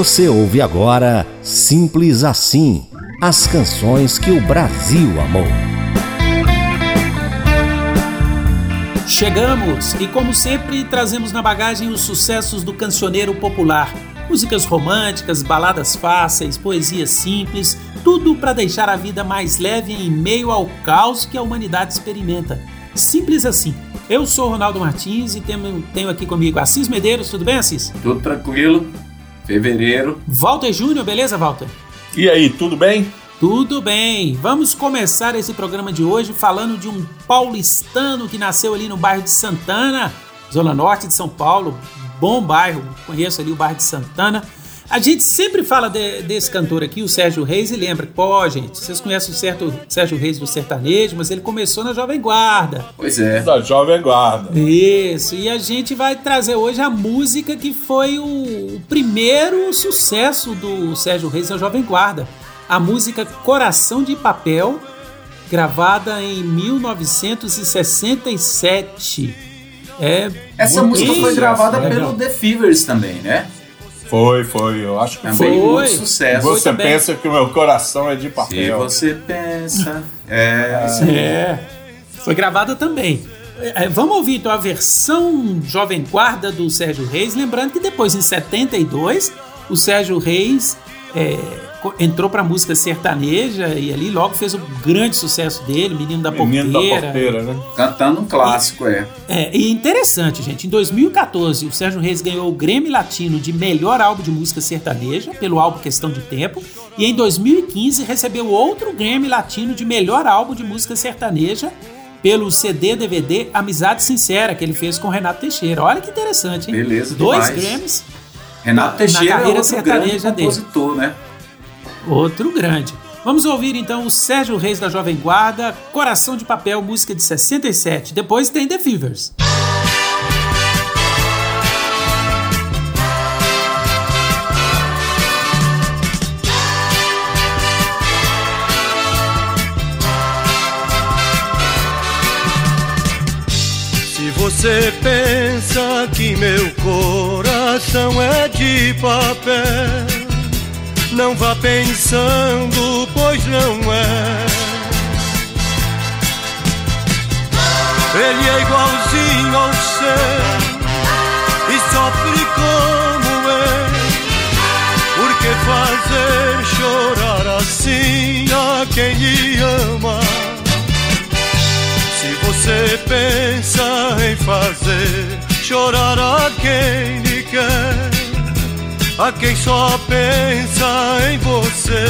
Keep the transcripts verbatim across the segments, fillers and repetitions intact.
Você ouve agora Simples Assim, as canções que o Brasil amou. Chegamos e, como sempre, trazemos na bagagem os sucessos do cancioneiro popular. Músicas românticas, baladas fáceis, poesias simples, tudo para deixar a vida mais leve em meio ao caos que a humanidade experimenta. Simples assim. Eu sou o Ronaldo Martins e tenho, tenho aqui comigo Assis Medeiros. Tudo bem, Assis? Tudo tranquilo. Fevereiro. Walter Júnior, beleza, Walter? E aí, tudo bem? Tudo bem. Vamos começar esse programa de hoje falando de um paulistano que nasceu ali no bairro de Santana, zona norte de São Paulo. Bom bairro, conheço ali o bairro de Santana. A gente sempre fala de, desse cantor aqui, o Sérgio Reis, e lembra que, pô, gente, vocês conhecem o certo Sérgio Reis do sertanejo, mas ele começou na Jovem Guarda. Pois é. Da Jovem Guarda. Isso, e a gente vai trazer hoje a música que foi o, o primeiro sucesso do Sérgio Reis na Jovem Guarda. A música Coração de Papel, gravada em mil novecentos e sessenta e sete. É Essa música foi gravada né, pelo The Fevers também, né? Foi, foi, eu acho que também foi. Muito sucesso. Você foi pensa que o meu coração é de papel. Se você pensa... É, é. Foi gravada também. É, vamos ouvir então a versão Jovem Guarda do Sérgio Reis. Lembrando que depois, em setenta e dois, o Sérgio Reis é, entrou para a música sertaneja e ali logo fez o grande sucesso dele, Menino da Menino Porteira. da Porteira, né? Cantando um clássico, e, é. É, e interessante, gente, em dois mil e catorze o Sérgio Reis ganhou o Grammy Latino de melhor álbum de música sertaneja, pelo álbum Questão de Tempo, e em dois mil e quinze recebeu outro Grammy Latino de melhor álbum de música sertaneja, pelo C D D V D Amizade Sincera, que ele fez com Renato Teixeira. Olha que interessante, hein? Beleza, Dois demais. Grammys Renato na, Teixeira na carreira é outro grande compositor, dele. né? Outro grande. Vamos ouvir então o Sérgio Reis da Jovem Guarda, Coração de Papel, música de sessenta e sete. Depois tem The Fevers. Se você pensa que meu coração é de papel, não vá pensando, pois não é. Ele é igualzinho ao seu e sofre como eu. Por que fazer chorar assim a quem lhe ama? Se você pensa em fazer chorar a quem lhe quer, a quem só pensa em você,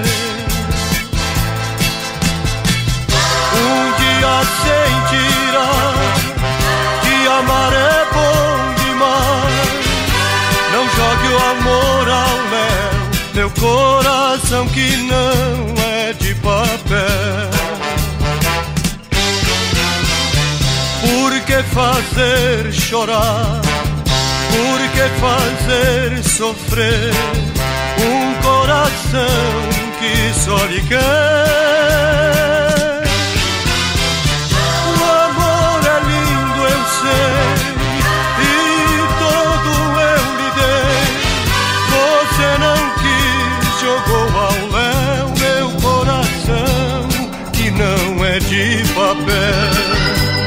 um dia sentirá que amar é bom demais. Não jogue o amor ao léu, meu coração que não é de papel. Por que fazer chorar? Por que fazer sofrer um coração que só lhe quer? O amor é lindo, eu sei, e todo eu lhe dei. Você não quis, jogou ao léu meu coração que não é de papel.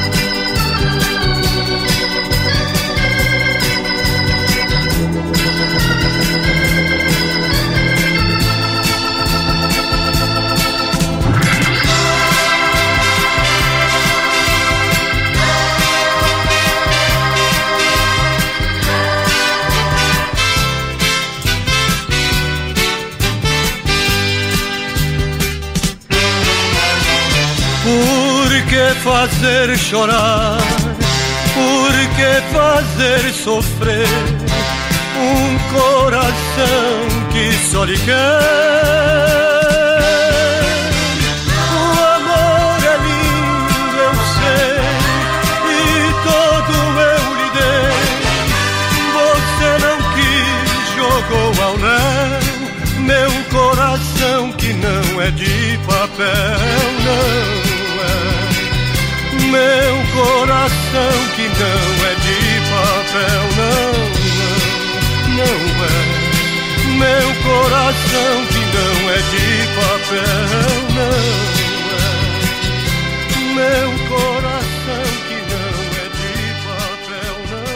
Por que fazer chorar? Por que fazer sofrer um coração que só lhe quer? O amor é lindo, eu sei, e todo eu lhe dei. Você não quis, jogou ao léu meu coração que não é de papel, não. Meu coração que não é de papel, não, não, não é. coração que não é de papel, não é. Meu coração que não é de papel,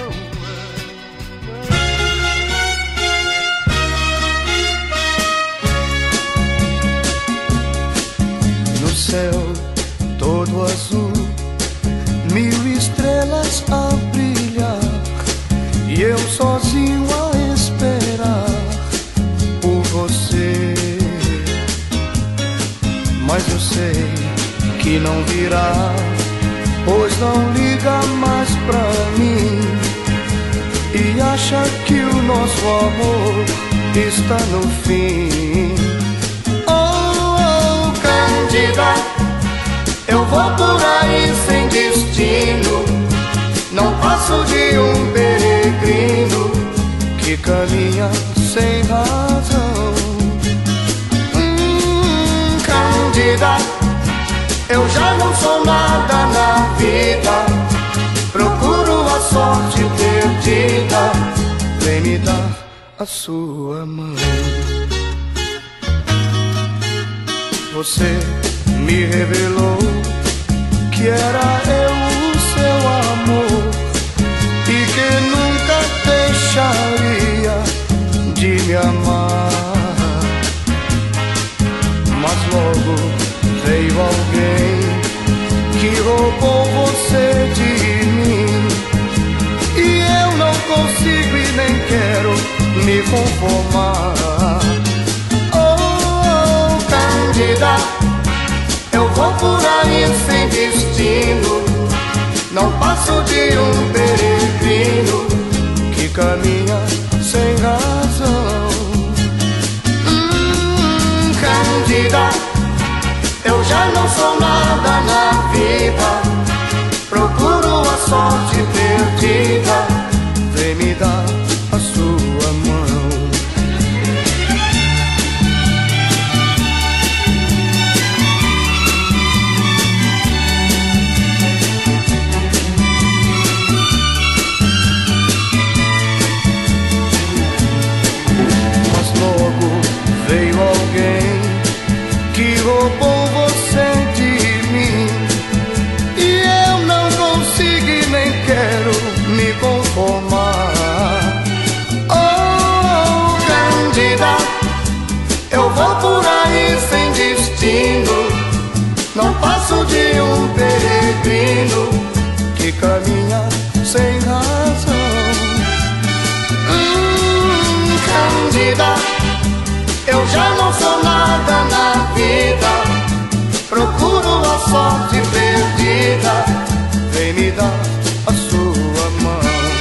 não é. No céu todo azul, mil estrelas a brilhar, e eu sozinho a esperar por você. Mas eu sei que não virá, pois não liga mais pra mim, e acha que o nosso amor está no fim. Oh, oh, Cândida, eu vou por aí sem destino, não passo de um peregrino que caminha sem razão. Hum, Cândida, eu já não sou nada na vida, procuro a sorte perdida, vem me dar a sua mão. Você me revelou que era eu o seu amor, e que nunca deixaria de me amar. Mas logo veio alguém que roubou você de mim, e eu não consigo e nem quero me conformar. Oh, oh, Cândida, eu vou por aí sem destino, não passo de um peregrino que caminha sem razão. Hum, Cândida, eu já não sou nada na vida, procuro a sorte perdida, vem me dar a sua mão. Veio alguém que roubou você de mim, e eu não consigo e nem quero me conformar. Oh, Cândida, eu vou por aí sem destino, não passo de um peregrino que caminha sem razão. Hum, Cândida, eu já não sou nada na vida, procuro a sorte perdida, vem me dar a sua mão.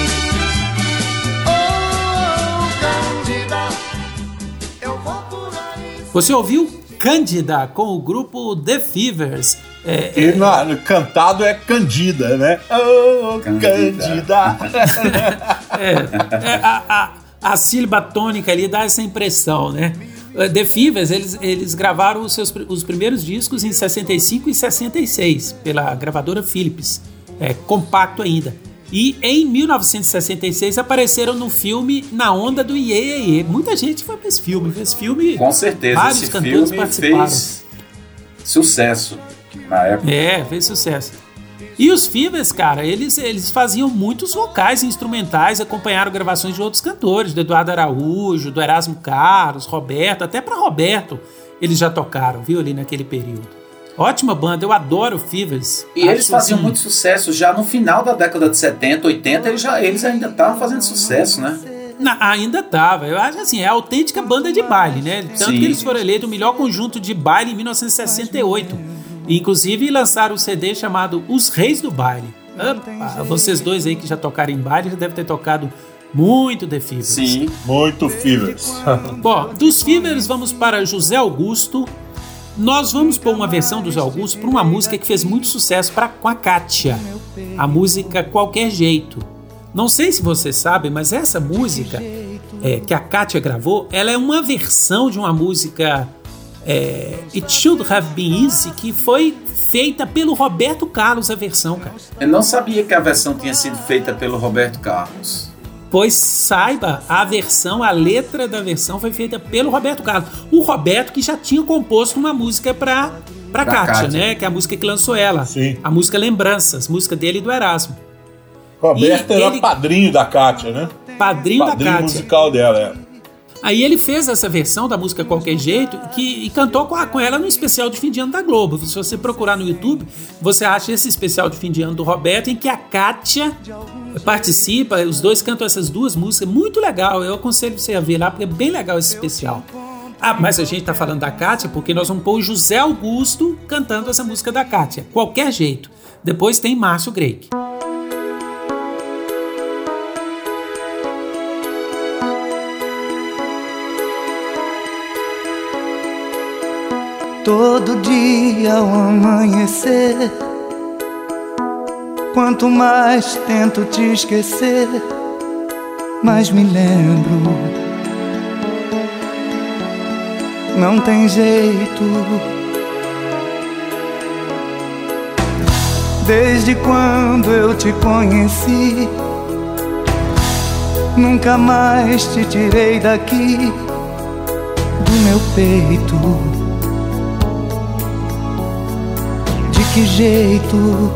Oh, Cândida, eu vou por aí. Você ouviu Cândida com o grupo The Fevers? É, e é... No, cantado é Candida, né? Oh, Cândida. é, é, a, a, a sílaba tônica ali dá essa impressão, né? The Fevers, eles, eles gravaram os, seus, os primeiros discos em sessenta e cinco e sessenta e seis, pela gravadora Philips, é, compacto ainda. E em mil novecentos e sessenta e seis apareceram no filme Na Onda do Iê, Iê, Iê. Muita gente foi pra esse filme. Esse filme, com certeza, vários esse cantores filme participaram. Fez sucesso na época. É, fez sucesso. E os Fevers, cara, eles, eles faziam muitos vocais e instrumentais, acompanharam gravações de outros cantores, do Eduardo Araújo, do Erasmo Carlos, Roberto, até para Roberto eles já tocaram, viu, ali naquele período. Ótima banda, eu adoro o Fevers. E eles faziam assim muito sucesso já no final da década de setenta, oitenta, eles, já, eles ainda estavam fazendo sucesso, né? Na, ainda tava, eu acho assim, é a autêntica banda de baile, né? Tanto Sim. que eles foram eleitos o melhor conjunto de baile em mil novecentos e sessenta e oito. Inclusive lançaram um C D chamado Os Reis do Baile. Opa, vocês dois aí que já tocaram em baile já devem ter tocado muito The Fevers. Sim, muito Fevers. Bom, dos Fevers vamos para José Augusto. Nós vamos pôr uma versão do José Augusto para uma música que fez muito sucesso pra, com a Kátia. A música Qualquer Jeito. Não sei se vocês sabem, mas essa música é, que a Kátia gravou, ela é uma versão de uma música... É, It Should Have Been Easy, que foi feita pelo Roberto Carlos, a versão, cara. Eu não sabia que a versão tinha sido feita pelo Roberto Carlos. Pois saiba, a versão, a letra da versão foi feita pelo Roberto Carlos. O Roberto que já tinha composto uma música pra, pra, pra Kátia, Kátia, né? Que é a música que lançou ela. Sim. A música Lembranças, música dele e do Erasmo. Roberto e era ele... padrinho da Kátia, né? Padrinho, padrinho da Kátia. Padrinho musical dela, é. Aí ele fez essa versão da música Qualquer Jeito que, e cantou com, a, com ela no especial de fim de ano da Globo. Se você procurar no YouTube, você acha esse especial de fim de ano do Roberto, em que a Kátia participa, os dois cantam essas duas músicas, muito legal. Eu aconselho você a ver lá, porque é bem legal esse especial. Ah, mas a gente tá falando da Kátia porque nós vamos pôr o José Augusto cantando essa música da Kátia, Qualquer Jeito. Depois tem Márcio Greig. Todo dia ao amanhecer, quanto mais tento te esquecer, mais me lembro. Não tem jeito. Desde quando eu te conheci, nunca mais te tirei daqui do meu peito. Que jeito?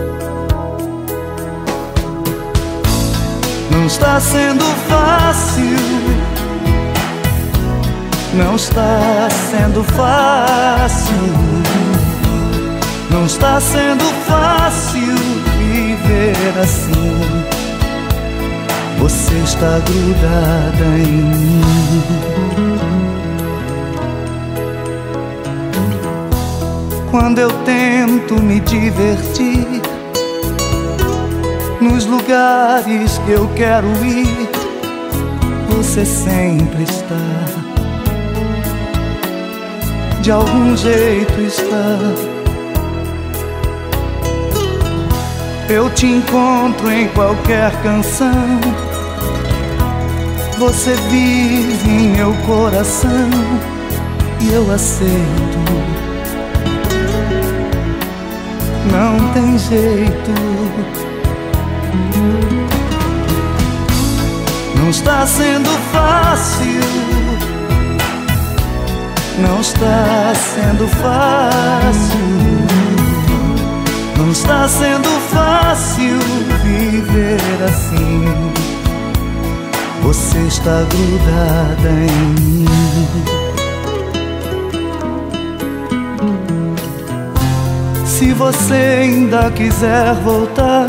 Não está sendo fácil, não está sendo fácil, não está sendo fácil viver assim. Você está grudada em mim. Quando eu tento me divertir nos lugares que eu quero ir, você sempre está, de algum jeito está. Eu te encontro em qualquer canção, você vive em meu coração e eu aceito. Não tem jeito. Não está sendo fácil, não está sendo fácil, não está sendo fácil viver assim. Você está grudada em mim. Se você ainda quiser voltar,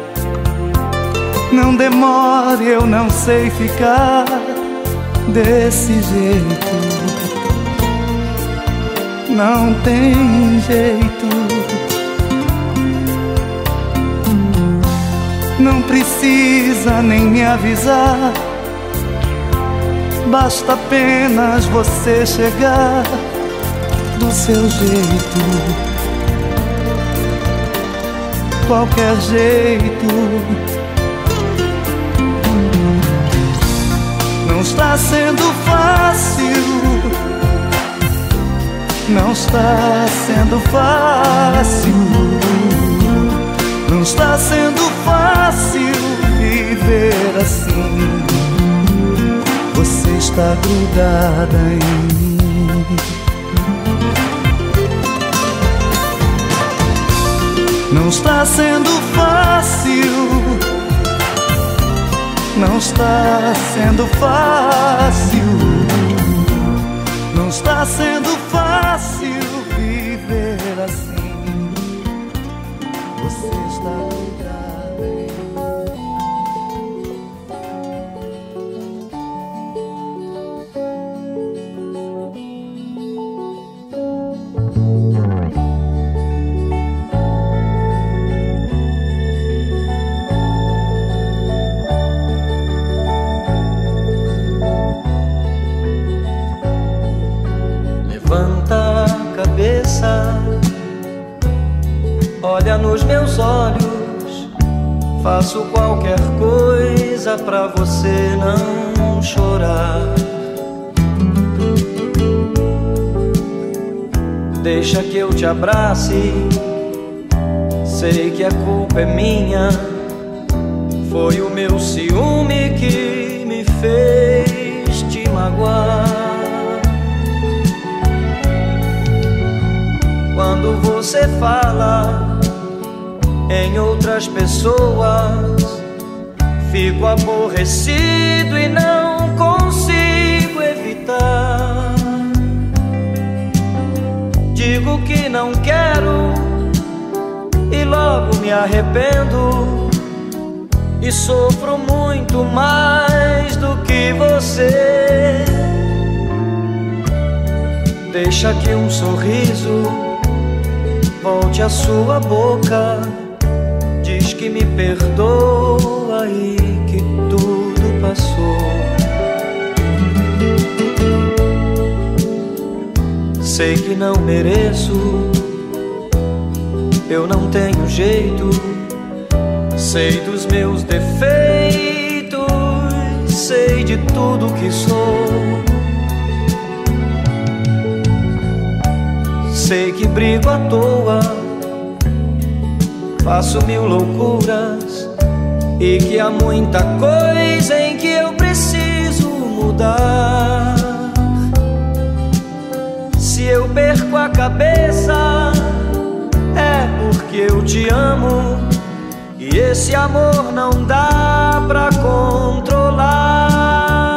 não demore, eu não sei ficar desse jeito. Não tem jeito. Não precisa nem me avisar, basta apenas você chegar do seu jeito. Qualquer jeito. Não está sendo fácil, não está sendo fácil, não está sendo fácil viver assim. Você está grudada em mim. Não está sendo fácil, não está sendo fácil, não está sendo fácil viver assim. Você está grudada em mim. Olha nos meus olhos, faço qualquer coisa pra você não chorar. Deixa que eu te abrace, sei que a culpa é minha, Foi o meu ciúme que me fez te magoar. Quando você fala em outras pessoas, fico aborrecido e não consigo evitar. Digo que não quero e logo me arrependo, e sofro muito mais do que você. Deixa que um sorriso volte à sua boca, diz que me perdoa e que tudo passou. Sei que não mereço, eu não tenho jeito, sei dos meus defeitos, sei de tudo que sou. Sei que brigo à toa, faço mil loucuras, e que há muita coisa em que eu preciso mudar. Se eu perco a cabeça, é porque eu te amo, e esse amor não dá pra controlar.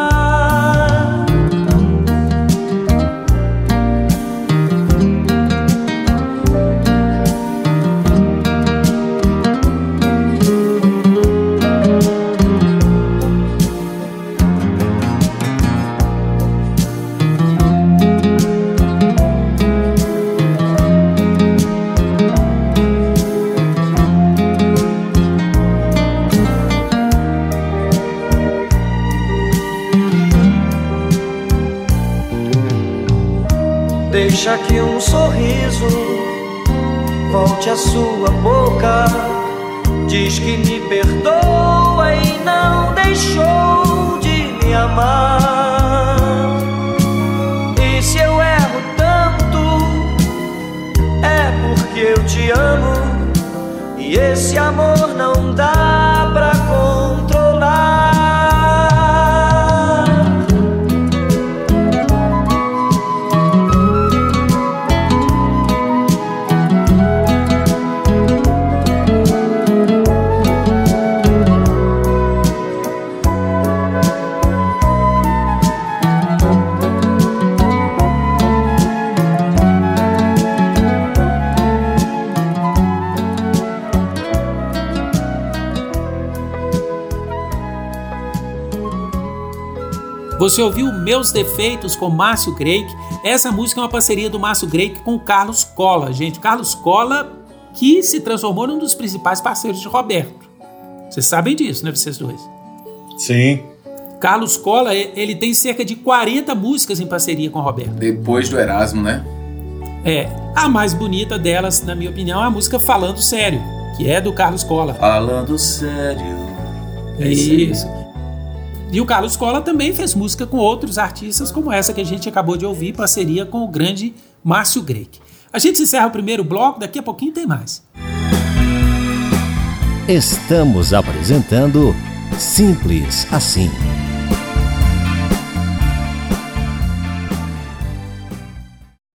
Deixa que um sorriso volte à sua boca, diz que me perdoa e não deixou de me amar. E se eu erro tanto, é porque eu te amo, e esse amor não dá pra controlar. Você ouviu Meus Defeitos com Márcio Greik. Essa música é uma parceria do Márcio Greik com o Carlos Colla. Gente, Carlos Colla que se transformou num dos principais parceiros de Roberto. Vocês sabem disso, né, vocês dois? Sim. Carlos Colla, ele tem cerca de quarenta músicas em parceria com o Roberto. Depois do Erasmo, né? É, a mais bonita delas, na minha opinião, é a música Falando Sério, que é do Carlos Colla. Falando Sério. É isso. E o Carlos Colla também fez música com outros artistas, como essa que a gente acabou de ouvir, parceria com o grande Márcio Greik. A gente encerra o primeiro bloco, daqui a pouquinho tem mais. Estamos apresentando Simples Assim.